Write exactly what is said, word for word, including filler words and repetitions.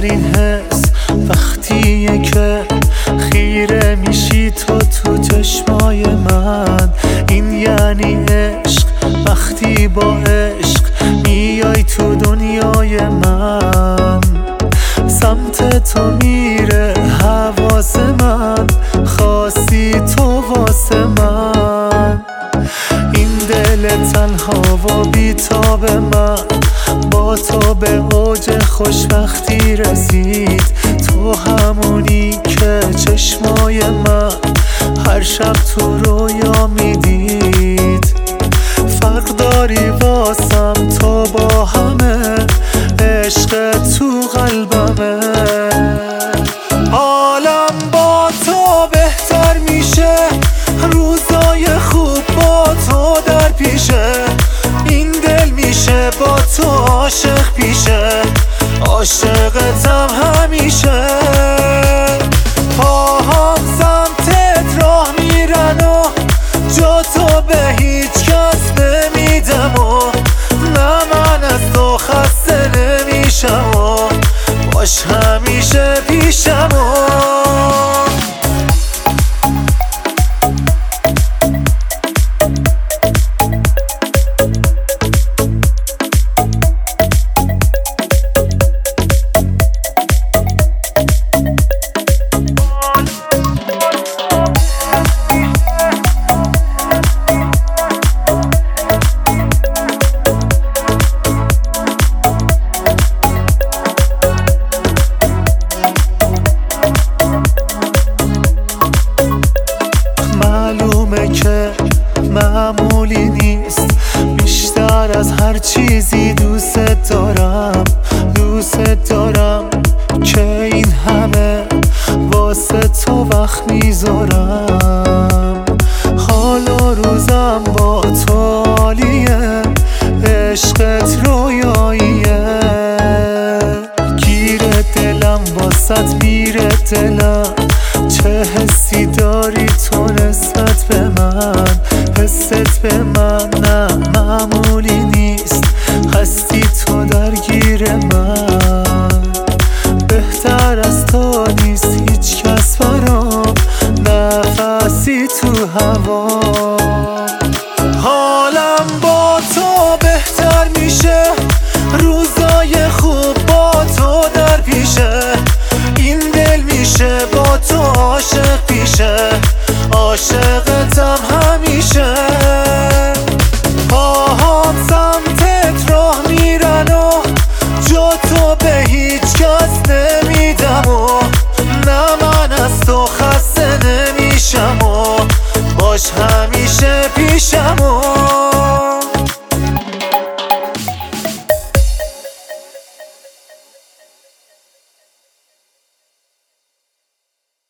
بهترین حس وقتیه که خیره میشی تو تو چشمای من. این یعنی عشق، وقتی با عشق میای تو دنیای من. سمت تو میره حواس من، خواستی تو واسه من. این دل تنها و بیتاب من با تو به اوج خوشبختی رسید. تو همونی که چشمای من هر شب تو رویا میدید. فرق داری واسم تو با همه، عشق تو قلبمه. عالم با تو بهتر میشه، روزای خوب با تو در پیشه. این دل میشه با تو عاشق پیشه، عاشقتم همیشه. پاهام سمتت راه میرن و جا تو به هیچ کس نمیدم و نه من از تو خسته نمیشم و باش همیشه پیشم و که معمولی نیست، بیشتر از هر چیزی دوست دارم. دوست دارم که این همه واسه تو وقت میذارم. حال و روزم با تو عالیه، عشقت رویاییه. گیر دلم واسط میره دلم، چه حسی داری تو نسبت به من. حست به من نه معمولی نیست، هستی تو درگیر من. بهتر از تو نیست هیچ کس برام، نفسی تو هوا. حالم با تو بهتر میشه، روزای خوب با تو در پیشه. این دل میشه با تو عاشق پیشه، عاشقتم همیشه. پاهام سمتت راه میرن و جا تو به هیچ کس نمیدم و نه من از تو خسته نمیشم و باش همیشه پیشم و